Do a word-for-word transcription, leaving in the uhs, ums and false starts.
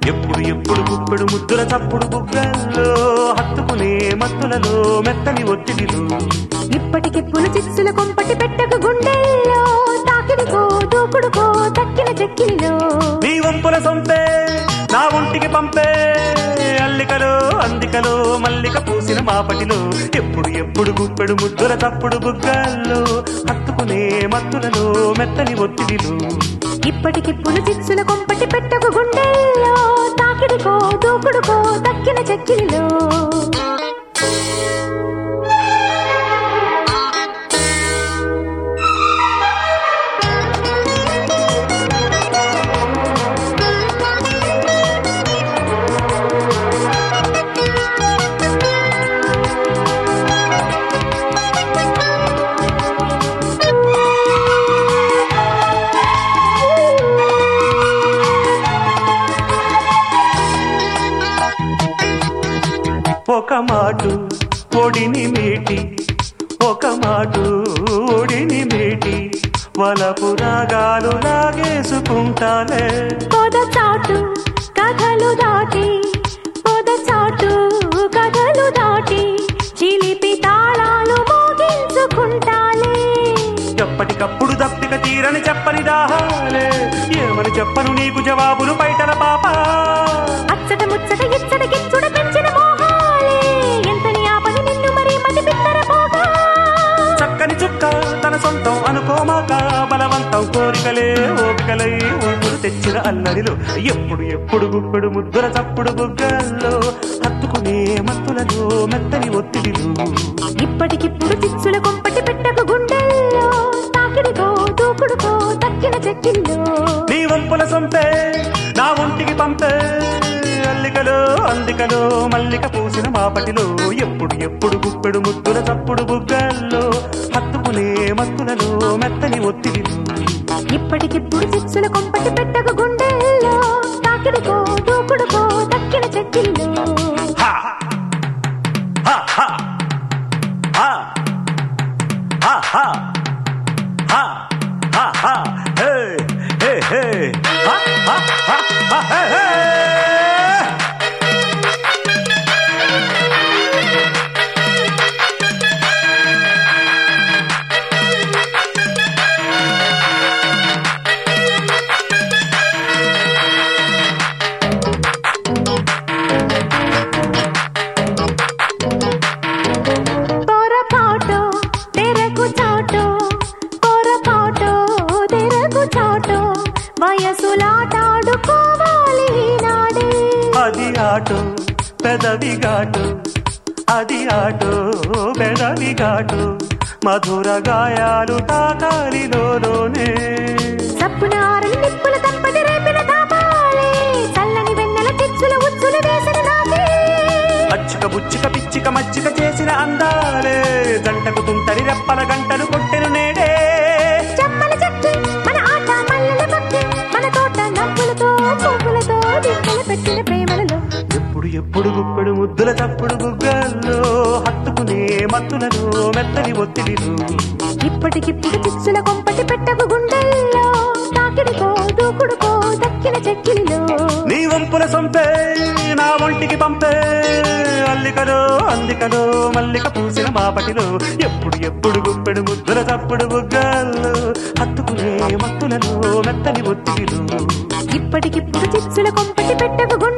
ఎప్పుడు ఎప్పుడు గుప్పెడు ముద్దుల చప్పుడు బుగ్గల్లో హత్తుకునే మత్తులలో మెత్తని ఒత్తిడిలు ఇప్పటికిప్పుడు చిచ్చుల కొంపటి పెట్టకు గుండెల్లో తాకిడికో దూకుడుకో తక్కిన చెక్కిలిలో నీ వంపుల సొంపే నా ఒంటికి పంపే అల్లికలో అందికలో మల్లిక పూసిన మాపటిలో ఎప్పుడు ఎప్పుడు గుప్పెడు ముద్దుల తప్పుడు బుగ్గల్లో హత్తుకునే మత్తులలో మెత్తని ఒత్తిడిలు ఇప్పటికిప్పుడు చిచ్చుల కొంపటి పెట్టకు గుండెల్లో తాకిడికో దూకుడుకో తక్కిన చెక్కిలిలో ఒక మాటు ఒడిని మీటి ఒక మాటు ఒడిని మీటి వలపు రాగాలు లాగేసుకుంటాలే పొద చాటు కథలు దాటి పొద చాటు కథలు దాటి చిలిపి తాళాలు మోగించుకుంటాలే ఎప్పటికప్పుడు దప్పిక తీరని చెప్పని దాహాలే ఏమని చెప్పను నీకు జవాబులు బయటల పాప అచ్చట ముచ్చట ఇచ్చట గిచ్చుడ పెంచిన మోహాలే ఎంతని ఆపని నిన్ను మరి మతి పిత్తర పోగా చక్కని చుక్క తన సొంతం అనుకోమాక బలవంతం కోరికలే ఓపికలై ఊపులు తెచ్చిన అల్లరిలో ఎప్పుడు ఎప్పుడు గుప్పెడు ముద్దుల చప్పుడు బుగ్గల్లో హత్తుకునే మత్తులలో మెత్తని ఒత్తిడిలు ఇప్పటికిప్పుడు చిచ్చుల కొంపటి పెట్టకు గుండెల్లో తాకిడికో దూకుడుకో తక్కిన చెక్కిల్లో నీ వంపుల సొంపే నా ఒంటికి పంపే అల్లికలో అందికలో మల్లిక పూసిన మాపటిలో ఎప్పుడు ఎప్పుడు గుప్పెడు ముద్దుల చప్పుడు బుగ్గల్లో హత్తుకునే మత్తులలో మెత్తని ఒత్తిడిలు ఇప్పటికిప్పుడు చిచ్చుల కొంపటి పెట్టకు గుండెల్లో తాకిడికో దూకుడుకో తక్కిన చెక్కిల్లో హా హా హా హా హా హా హా హా హా హే హే హే హా హా హా హా హే హే పొరపాటు తెరకు చాటు పొరపాటు తెరకు చాటు వయసులాటాడుకోవాలి నాడే అది ఆటో పెదవి ఘాటు అది ఆటో పెదవి ఘాటు మధుర గాయాలు తాకాలిలోనే సప్పున ఆరని నిప్పుల తప్పటి రేపిన తాపాలే చల్లని వెన్నెల చిచ్చుల ఉచ్చులు వేసిన నాకే అచ్చిక బుచ్చిక పిచ్చిక మచ్చిక చేసిన అందాలే జంటకు తుంటరి రెప్పల గంటలు కొట్టెను నేడే చెమ్మల చెక్కి మన ఆట మల్లెల పక్కి మన తోట నవ్వులతో పువ్వులతో దిక్కులు పెట్టిన ప్రేమలలో ఎప్పుడు ఎప్పుడు గుప్పెడు ముద్దుల తప్పుడు బుగ్గల్లో హత్తుకునే మత్తులలో మెత్తని ఒత్తిడిలు ఇప్పటికిప్పుడు చిచ్చుల కొంపటి పెట్టకు గుండెల్లో తాకిడికో దూకుడుకో దక్కిన చెక్కిలిలో నీ వంపుల సొంపే నా ఒంటికి పంపే అల్లికలో అందికలో మల్లిక పూసిన మాపటిలో ఎప్పుడు ఎప్పుడు గుప్పెడు ముద్దుల తప్పుడు బుగ్గల్లో హత్తుకునే మత్తులలో మెత్తని ఒత్తిడిలు ఇప్పటికిప్పుడు చిచ్చుల కొంపటి పెట్టకు